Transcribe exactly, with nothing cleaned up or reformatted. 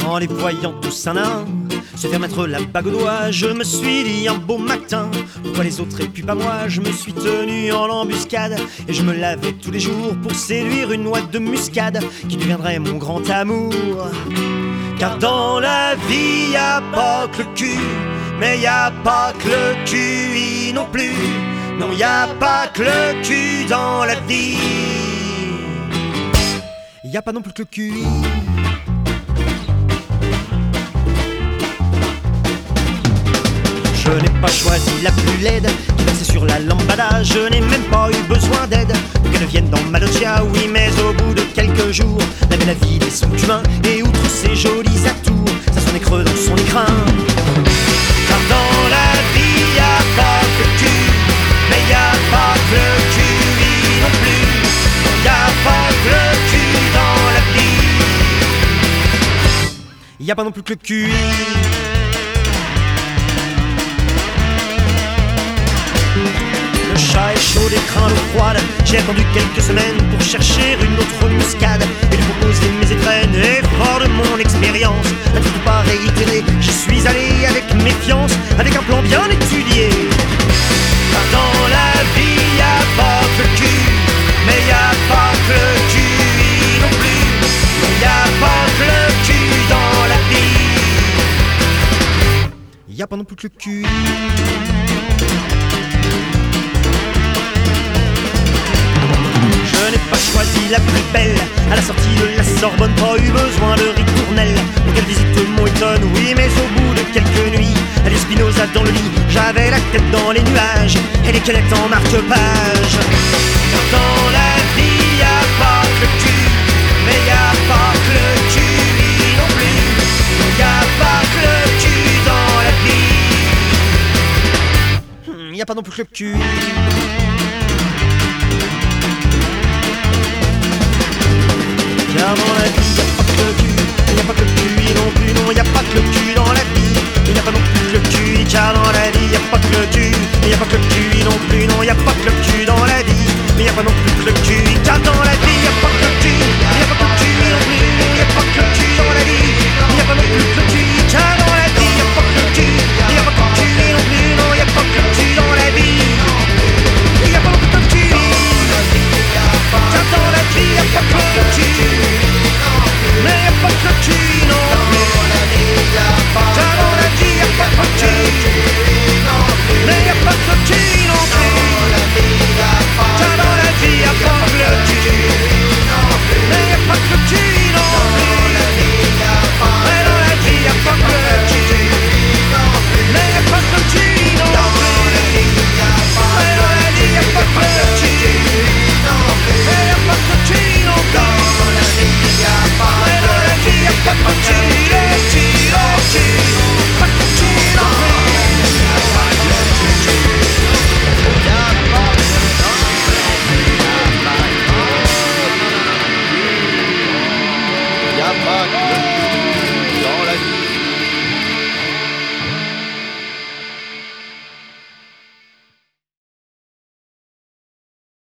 En les voyant tous un à un se faire mettre la bague au doigt, je me suis dit un beau matin, pourquoi les autres et puis pas moi? Je me suis tenu en embuscade et je me lavais tous les jours pour séduire une noix de muscade qui deviendrait mon grand amour. Car dans la vie y a pas que le cul, mais y a pas que le cul non plus. Non, y a pas que le cul dans la vie. Y a pas non plus que le cul. Je n'ai pas choisi la plus laide qui versait sur la lambada. Je n'ai même pas eu besoin d'aide pour qu'elle vienne dans ma loggia. Oui, mais au bout de quelques jours, la belle vie des sons humains, et outre ses jolis atours, ça sonnait creux dans son écrin. Car dans la vie y a pas que le cul, mais y a pas que le cul non plus. Y a pas que le cul dans la vie. Y a pas non plus que le cul. Le chat est chaud, des crins d'eau froide. J'ai attendu quelques semaines pour chercher une autre muscade et lui proposer mes étrennes. Et fort de mon expérience, à tout pas réitéré, j'y suis allé avec méfiance, avec un plan bien étudié. Car dans la vie y a pas que le cul, mais y a pas que le cul non plus. Y a pas que le cul dans la vie. Y a pas non plus que le cul. Je n'ai pas choisi la plus belle à la sortie de la Sorbonne, pas eu besoin de ritournelle pour qu'elle visite mon étonne. Oui, mais au bout de quelques nuits, elle est Spinoza dans le lit, j'avais la tête dans les nuages et les quelettes en marque-page. Dans la vie y a pas que le cul, mais y a pas que le cul non plus. Y a pas que le cul dans la vie. Y a pas non plus que le cul. Car dans la vie, y'a pas que le cul, y'a pas que le cul non plus, non, y'a pas que le cul dans la vie, y'a pas non plus que le cul, car dans la vie, y'a pas que le cul, y'a pas que le cul non plus, non, y'a pas que le cul dans la vie, mais y'a pas non plus que le cul, car dans la vie, y'a pas que le cul, y'a pas que le cul non plus, non, y'a pas que le cul dans la vie, y'a pas non plus que le cul, car dans la vie, y'a pas que le cul, y'a pas que le cul non plus, non, y'a pas que le cul dans la vie, y'a pas non plus que le cul, car dans la vie, y'a pas que le cul. Mais y'a pas que le cul non plus. Car dans la vie y'a pas que le cul. Mais y'a pas que le cul non plus. Car dans la vie y'a pas que le cul. Mais y'a pas que le cul non plus. Mais dans la vie y'a pas que le cul. Mais y'a pas que le cul non plus. Mais dans la vie y'a pas que le cul. Mais y'a pas que le cul non plus. Y'a pas que le